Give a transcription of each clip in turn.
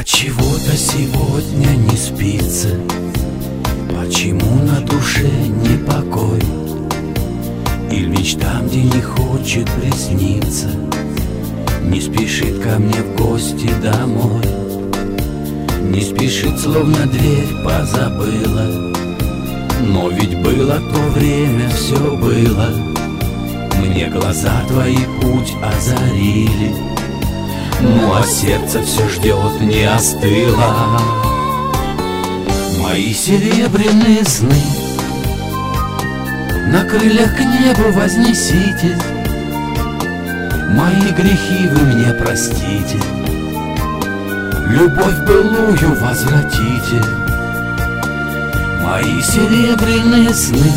Отчего-то сегодня не спится, почему на душе не покой? Или мечтам, где не хочет присниться, не спешит ко мне в гости домой. Не спешит, словно дверь позабыла, но ведь было то время, все было. Мне глаза твои путь озарили, ну а сердце все ждет, не остыло. Мои серебряные сны на крыльях к небу вознесите, мои грехи вы мне простите, любовь былую возвратите. Мои серебряные сны,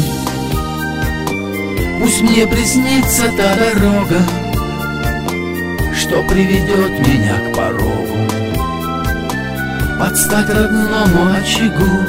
пусть мне приснится та дорога, что приведет меня к порогу, подстать родному очагу.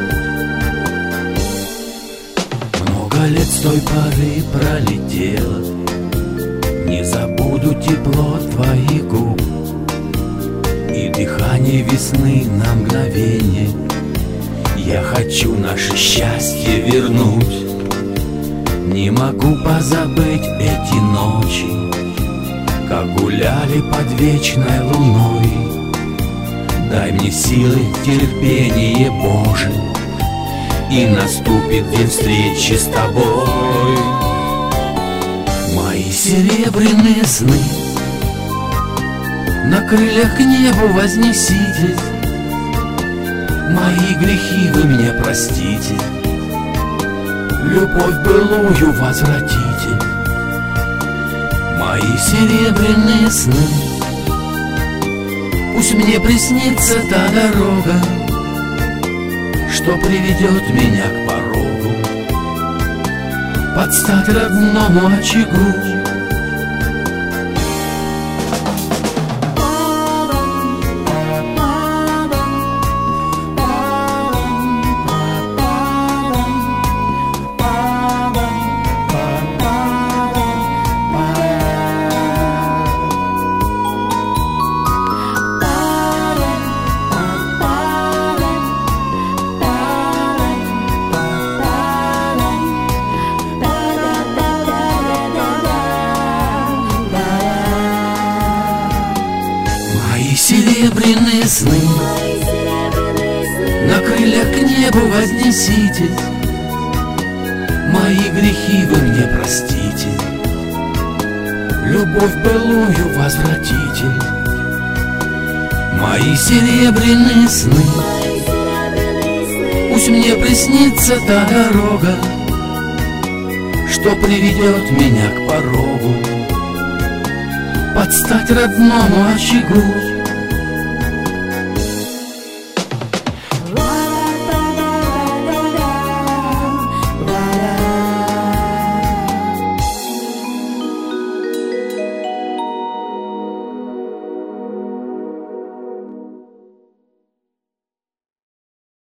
Много лет с той поры пролетело, не забуду тепло твоих губ и дыхание весны на мгновение. Я хочу наше счастье вернуть, не могу позабыть эти ночи, как гуляли под вечной луной. Дай мне силы, терпение, Боже, и наступит день встречи с тобой. Мои серебряные сны на крыльях к небу вознесите, мои грехи вы мне простите, любовь былую возвратите. Мои серебряные сны, пусть мне приснится та дорога, что приведет меня к порогу, подстать родному очагу. Серебряные сны на крыльях к небу вознесите, мои грехи вы мне простите, любовь былую возвратите. Мои серебряные сны, пусть мне приснится та дорога, что приведет меня к порогу, подстать родному очагу.